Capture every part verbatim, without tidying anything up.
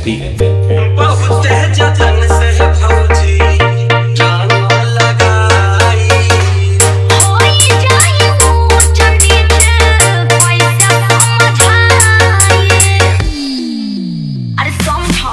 पी। बहुत जतन से भौजी जान लगाई होई जाई ऊंच नीच पैसा समझाई अरे समझा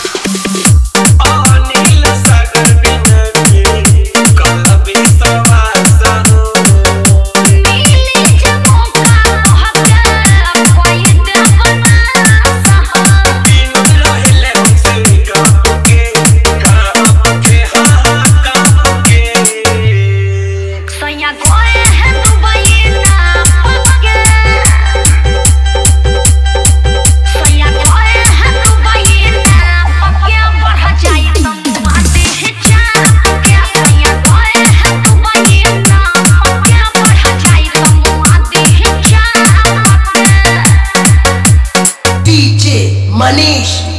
अनिल सागर बिनती कलबी सवास हो मिली जब मौका हक कोई देवना सहा दिन रहले खुशी कापुके कापुके हाँ कापुके सैया गोए है दुबई ना पक्के सैया गोए है दुबई ना पक्के बढ़ जाए तुम आते हैं चापके सैया गोए है दुबई ना पक्के बढ़ जाए तुम आते हैं चापके D J Manish